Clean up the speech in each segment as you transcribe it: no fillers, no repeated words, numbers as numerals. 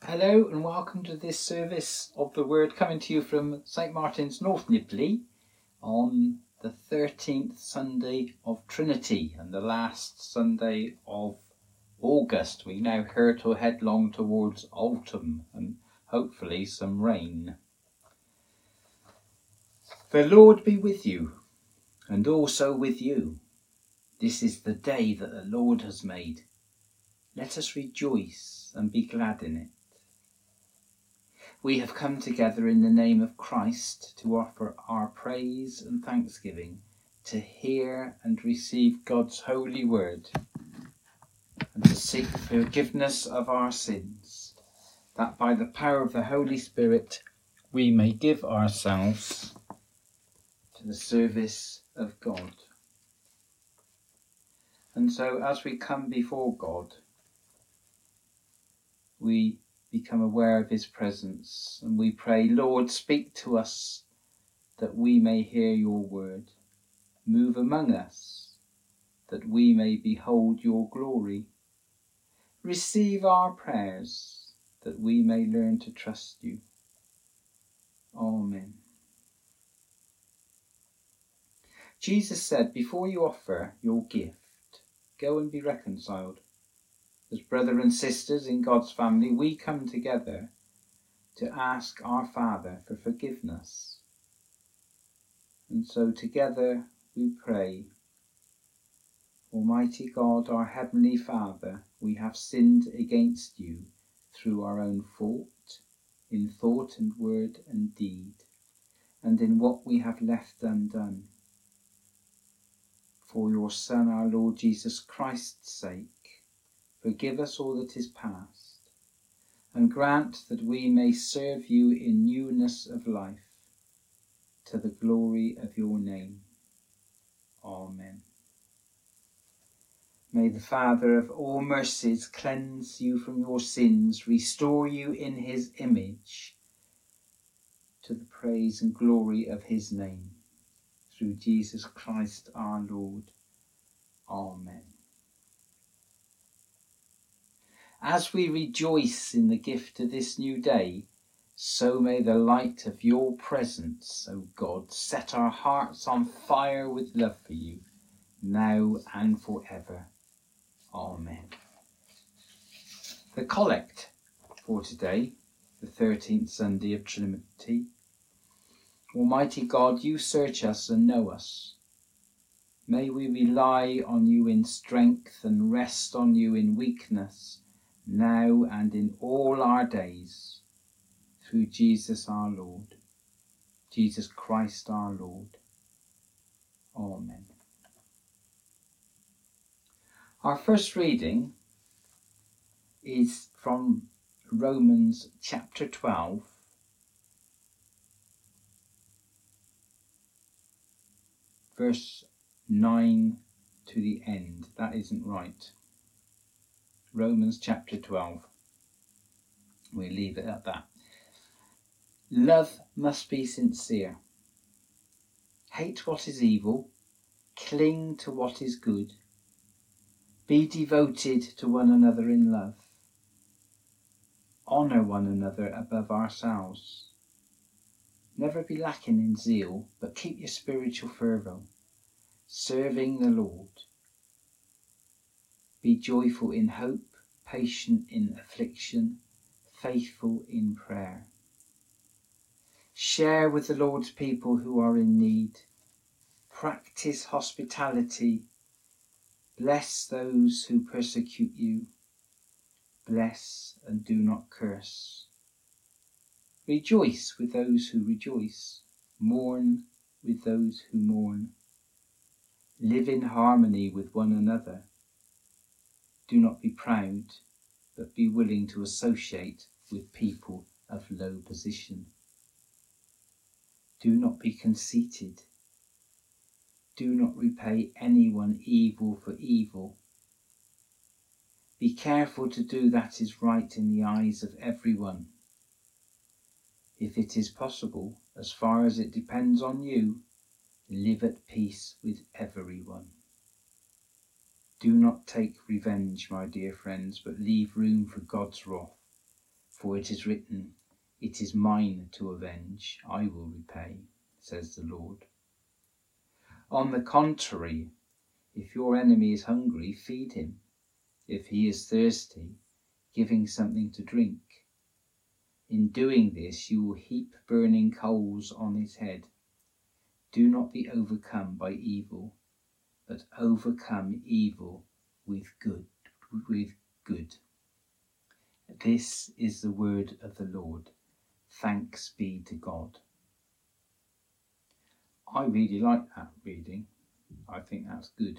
Hello and welcome to this service of the Word coming to you from St Martin's, North Nibley on the 13th Sunday of Trinity and the last Sunday of August. We now hurtle headlong towards autumn and hopefully some rain. The Lord be with you and also with you. This is the day that the Lord has made. Let us rejoice and be glad in it. We have come together in the name of Christ to offer our praise and thanksgiving, to hear and receive God's holy word, and to seek forgiveness of our sins, that by the power of the Holy Spirit we may give ourselves to the service of God. And so as we come before God, we become aware of his presence and we pray, Lord, speak to us that we may hear your word. Move among us that we may behold your glory. Receive our prayers that we may learn to trust you. Amen. Jesus said, before you offer your gift, go and be reconciled. As brother and sisters in God's family, we come together to ask our Father for forgiveness. And so together we pray, Almighty God, our Heavenly Father, we have sinned against you through our own fault, in thought and word and deed, and in what we have left undone. For your Son, our Lord Jesus Christ's sake, forgive us all that is past, and grant that we may serve you in newness of life, to the glory of your name. Amen. May the Father of all mercies cleanse you from your sins, restore you in his image, to the praise and glory of his name, through Jesus Christ our Lord. Amen. As we rejoice in the gift of this new day, so may the light of your presence, O God, set our hearts on fire with love for you, now and forever. Amen. The Collect for today, the 13th Sunday of Trinity. Almighty God, you search us and know us. May we rely on you in strength and rest on you in weakness, now and in all our days, through Jesus our Lord, Jesus Christ our Lord. Amen. Our first reading is from Romans chapter 12, verse 9 to the end. That isn't right. Romans chapter 12. We'll leave it at that. Love must be sincere. Hate what is evil. Cling to what is good. Be devoted to one another in love. Honour one another above ourselves. Never be lacking in zeal, but keep your spiritual fervour, serving the Lord. Be joyful in hope, patient in affliction, faithful in prayer. Share with the Lord's people who are in need. Practice hospitality. Bless those who persecute you. Bless and do not curse. Rejoice with those who rejoice. Mourn with those who mourn. Live in harmony with one another. Do not be proud, but be willing to associate with people of low position. Do not be conceited. Do not repay anyone evil for evil. Be careful to do that is right in the eyes of everyone. If it is possible, as far as it depends on you, live at peace with everyone. Do not take revenge, my dear friends, but leave room for God's wrath. For it is written, "It is mine to avenge, I will repay," says the Lord. On the contrary, if your enemy is hungry, feed him. If he is thirsty, give him something to drink. In doing this, you will heap burning coals on his head. Do not be overcome by evil, but overcome evil with good. This is the word of the Lord. Thanks be to God. I really like that reading. I think that's good.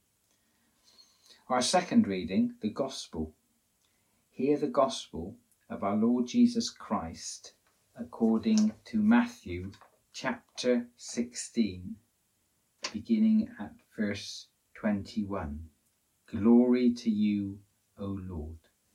Our second reading, the Gospel. Hear the Gospel of our Lord Jesus Christ according to Matthew chapter 16, beginning at verse 21. Glory to you, O Lord.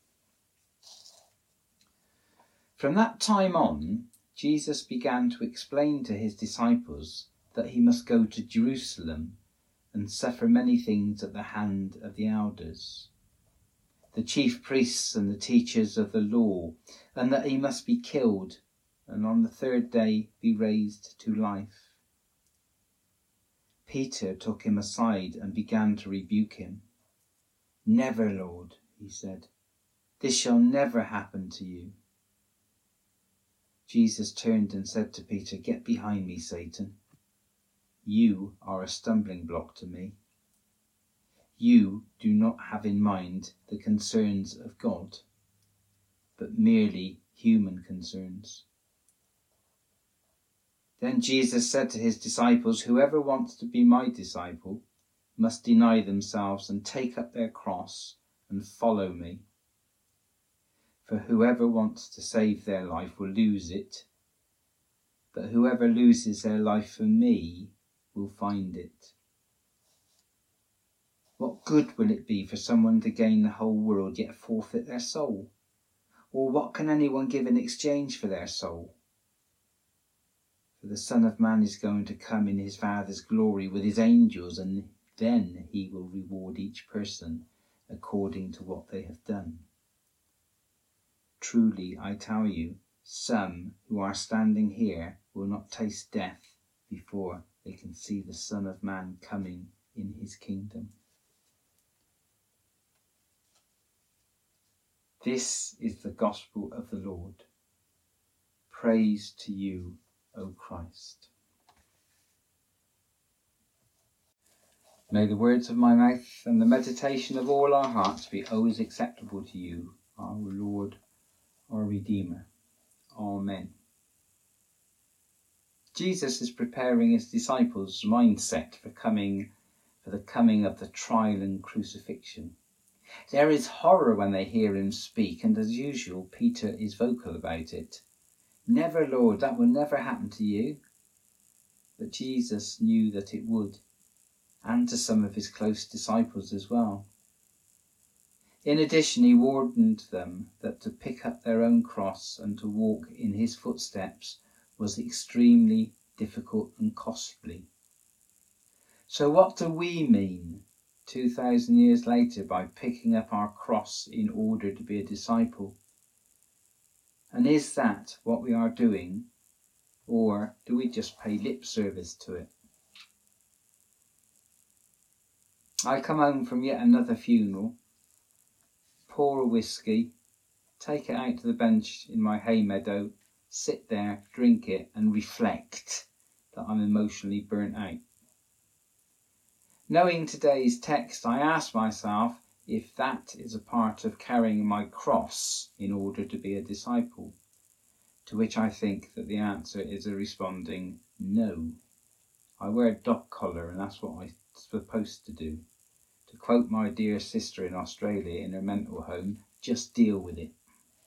From that time on, Jesus began to explain to his disciples that he must go to Jerusalem and suffer many things at the hand of the elders, the chief priests and the teachers of the law, and that he must be killed and on the third day be raised to life. Peter took him aside and began to rebuke him. "Never, Lord," he said. "This shall never happen to you." Jesus turned and said to Peter, "Get behind me, Satan. You are a stumbling block to me. You do not have in mind the concerns of God, but merely human concerns." Then Jesus said to his disciples, "Whoever wants to be my disciple must deny themselves and take up their cross and follow me. For whoever wants to save their life will lose it, but whoever loses their life for me will find it. What good will it be for someone to gain the whole world yet forfeit their soul? Or what can anyone give in exchange for their soul? For the Son of Man is going to come in his Father's glory with his angels, and then he will reward each person according to what they have done. Truly, I tell you, some who are standing here will not taste death before they can see the Son of Man coming in his kingdom." This is the gospel of the Lord. Praise to you, O Christ. May the words of my mouth and the meditation of all our hearts be always acceptable to you, our Lord, our Redeemer. Amen. Jesus is preparing his disciples' mindset for the coming of the trial and crucifixion. There is horror when they hear him speak, and as usual, Peter is vocal about it. "Never, Lord, that will never happen to you." But Jesus knew that it would, and to some of his close disciples as well. In addition, he warned them that to pick up their own cross and to walk in his footsteps was extremely difficult and costly. So what do we mean 2,000 years later by picking up our cross in order to be a disciple? And is that what we are doing, or do we just pay lip service to it? I come home from yet another funeral, pour a whiskey, take it out to the bench in my hay meadow, sit there, drink it, and reflect that I'm emotionally burnt out. Knowing today's text, I ask myself if that is a part of carrying my cross in order to be a disciple, to which I think that the answer is a responding no. I wear a dog collar and that's what I'm supposed to do. To quote my dear sister in Australia in her mental home, just deal with it.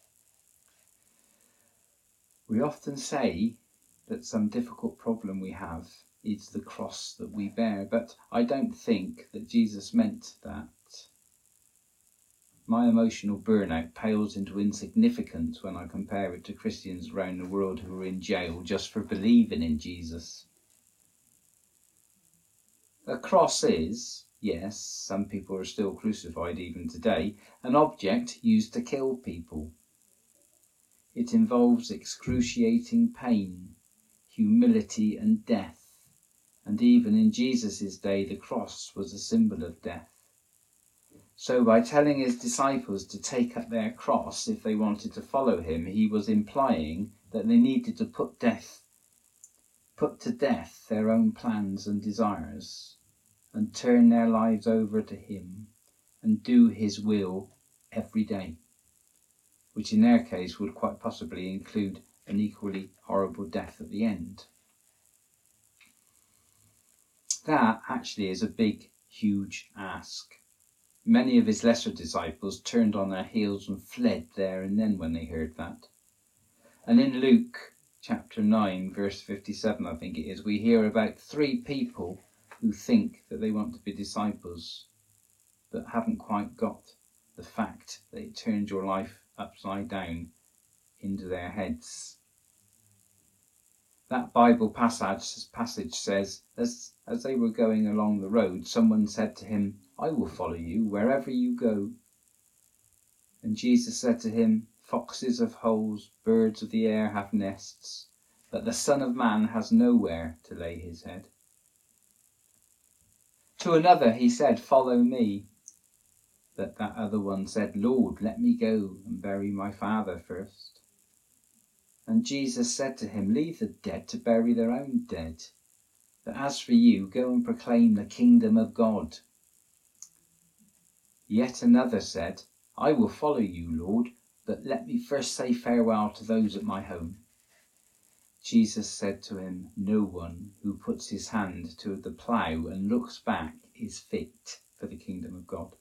We often say that some difficult problem we have is the cross that we bear, but I don't think that Jesus meant that. My emotional burnout pales into insignificance when I compare it to Christians around the world who are in jail just for believing in Jesus. A cross is, yes, some people are still crucified even today, an object used to kill people. It involves excruciating pain, humility and death, and even in Jesus' day the cross was a symbol of death. So by telling his disciples to take up their cross if they wanted to follow him, he was implying that they needed to put to death their own plans and desires and turn their lives over to him and do his will every day, which in their case would quite possibly include an equally horrible death at the end. That actually is a big, huge ask. Many of his lesser disciples turned on their heels and fled there and then when they heard that. And in Luke chapter 9, verse 57, I think it is, we hear about 3 people who think that they want to be disciples, but haven't quite got the fact that it turned your life upside down into their heads. That Bible passage says, as they were going along the road, someone said to him, "I will follow you wherever you go." And Jesus said to him, "Foxes have holes, birds of the air have nests, but the Son of Man has nowhere to lay his head." To another he said, "Follow me." But that other one said, "Lord, let me go and bury my father first." And Jesus said to him, "Leave the dead to bury their own dead. But as for you, go and proclaim the kingdom of God." Yet another said, "I will follow you, Lord, but let me first say farewell to those at my home." Jesus said to him, "No one who puts his hand to the plough and looks back is fit for the kingdom of God."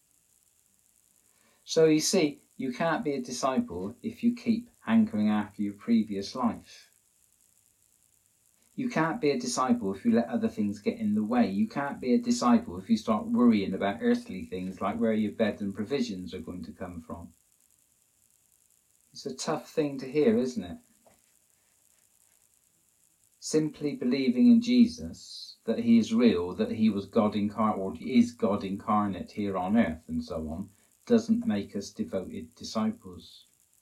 So you see, you can't be a disciple if you keep hankering after your previous life. You can't be a disciple if you let other things get in the way. You can't be a disciple if you start worrying about earthly things like where your bed and provisions are going to come from. It's a tough thing to hear, isn't it? Simply believing in Jesus, that he is real, that he was God incarnate, or is God incarnate here on earth and so on, doesn't make us devoted disciples.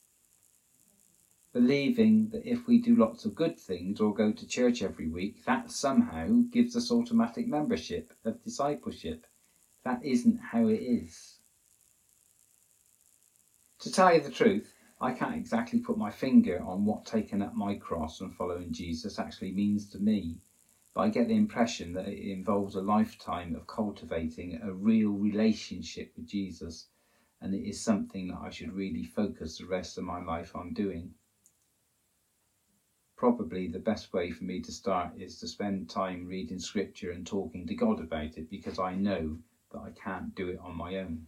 Believing that if we do lots of good things or go to church every week, that somehow gives us automatic membership of discipleship. That isn't how it is. To tell you the truth, I can't exactly put my finger on what taking up my cross and following Jesus actually means to me, but I get the impression that it involves a lifetime of cultivating a real relationship with Jesus, and it is something that I should really focus the rest of my life on doing. Probably the best way for me to start is to spend time reading scripture and talking to God about it, because I know that I can't do it on my own.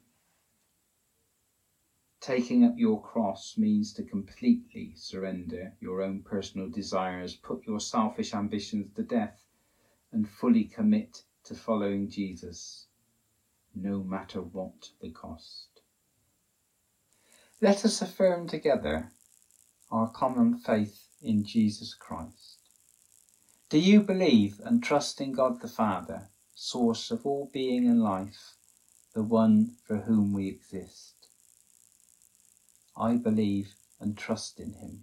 Taking up your cross means to completely surrender your own personal desires, put your selfish ambitions to death, and fully commit to following Jesus, no matter what the cost. Let us affirm together our common faith in Jesus Christ. Do you believe and trust in God the Father, source of all being and life, the one for whom we exist? I believe and trust in him.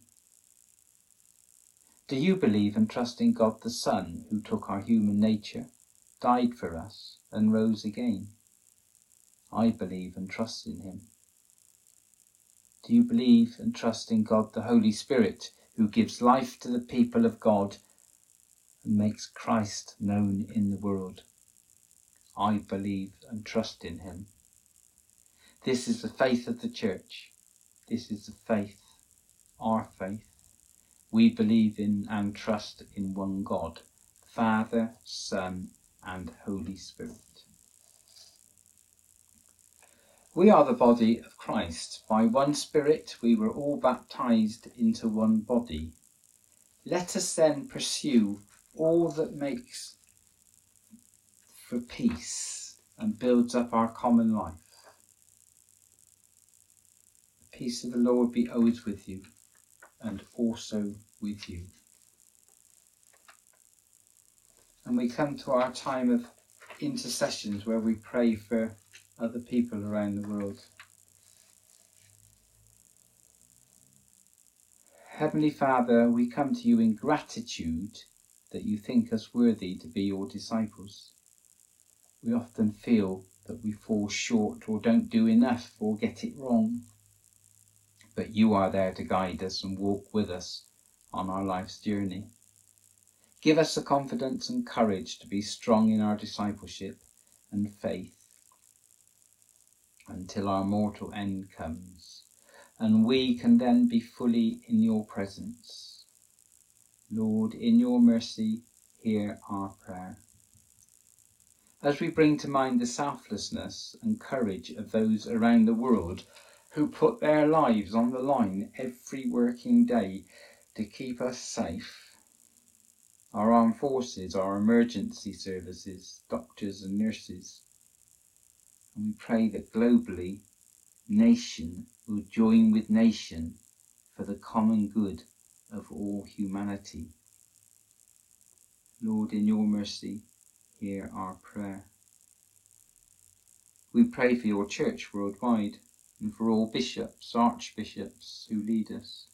Do you believe and trust in God the Son, who took our human nature, died for us, and rose again? I believe and trust in him. Do you believe and trust in God the Holy Spirit, who gives life to the people of God and makes Christ known in the world? I believe and trust in him. This is the faith of the Church. This is the faith, our faith. We believe in and trust in one God, Father, Son, and Holy Spirit. We are the body of Christ. By one Spirit we were all baptized into one body. Let us then pursue all that makes for peace and builds up our common life. The peace of the Lord be always with you, and also with you. And we come to our time of intercessions where we pray for other people around the world. Heavenly Father, we come to you in gratitude that you think us worthy to be your disciples. We often feel that we fall short or don't do enough or get it wrong. But you are there to guide us and walk with us on our life's journey. Give us the confidence and courage to be strong in our discipleship and faith until our mortal end comes, and we can then be fully in your presence. Lord, in your mercy, hear our prayer. As we bring to mind the selflessness and courage of those around the world who put their lives on the line every working day to keep us safe, our armed forces, our emergency services, doctors and nurses, and we pray that globally, nation will join with nation for the common good of all humanity. Lord, in your mercy, hear our prayer. We pray for your church worldwide and for all bishops, archbishops who lead us.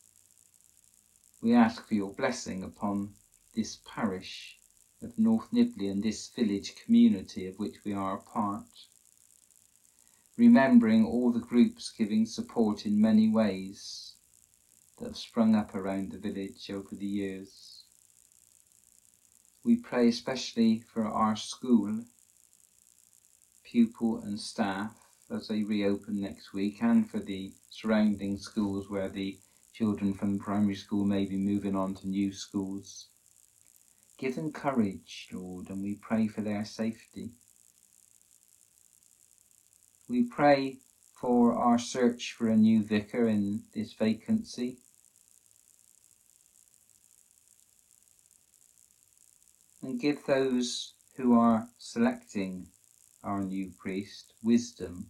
We ask for your blessing upon this parish of North Nibley and this village community of which we are a part, remembering all the groups giving support in many ways that have sprung up around the village over the years. We pray especially for our school, pupil and staff as they reopen next week, and for the surrounding schools where the children from primary school may be moving on to new schools. Give them courage, Lord, and we pray for their safety. We pray for our search for a new vicar in this vacancy. And give those who are selecting our new priest wisdom,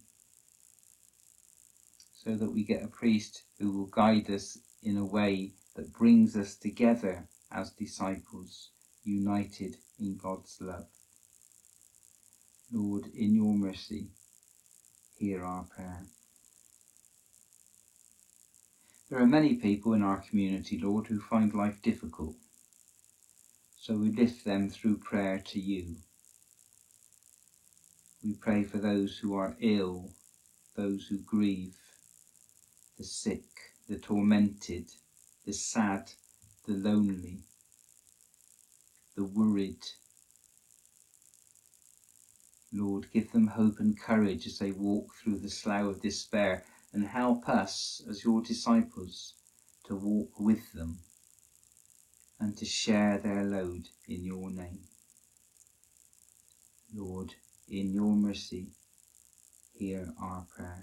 so that we get a priest who will guide us in a way that brings us together as disciples, united in God's love. Lord, in your mercy, hear our prayer. There are many people in our community, Lord, who find life difficult, so we lift them through prayer to you. We pray for those who are ill, those who grieve, the sick, the tormented, the sad, the lonely, the worried. Lord, give them hope and courage as they walk through the slough of despair, and help us as your disciples to walk with them and to share their load in your name. Lord, in your mercy, hear our prayer.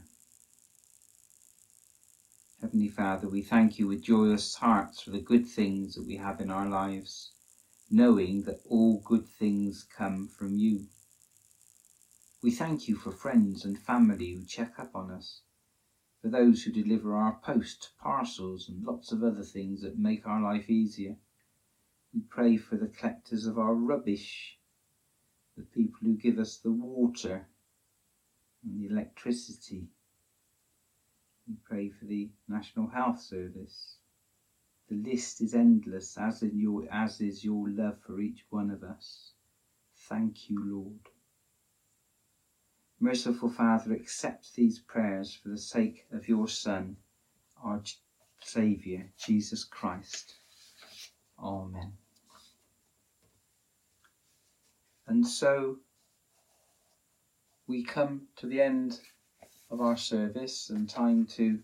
Heavenly Father, we thank you with joyous hearts for the good things that we have in our lives, knowing that all good things come from you. We thank you for friends and family who check up on us, for those who deliver our post, parcels and lots of other things that make our life easier. We pray for the collectors of our rubbish, the people who give us the water and the electricity. We pray for the National Health Service. The list is endless, as is your love for each one of us. Thank you, Lord. Merciful Father, accept these prayers for the sake of your Son, our Saviour, Jesus Christ. Amen. And so we come to the end of our service and time to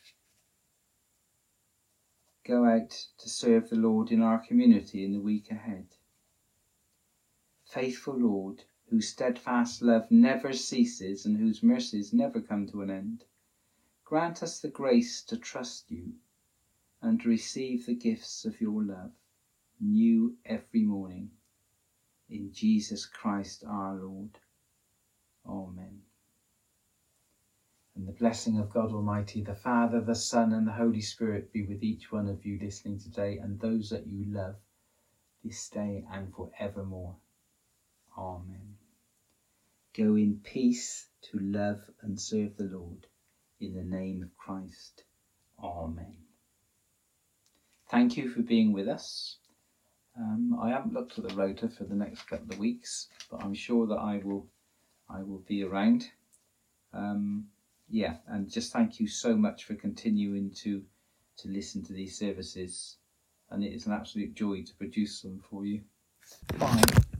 go out to serve the Lord in our community in the week ahead. Faithful Lord, whose steadfast love never ceases and whose mercies never come to an end, grant us the grace to trust you and to receive the gifts of your love, new every morning. In Jesus Christ our Lord. Amen. And the blessing of God Almighty, the Father, the Son, and the Holy Spirit be with each one of you listening today and those that you love this day and forevermore. Amen. Go in peace to love and serve the Lord. In the name of Christ. Amen. Thank you for being with us. I haven't looked at the rota for the next couple of weeks, but I'm sure that I will be around. And just thank you so much for continuing to listen to these services, and it is an absolute joy to produce them for you. Bye.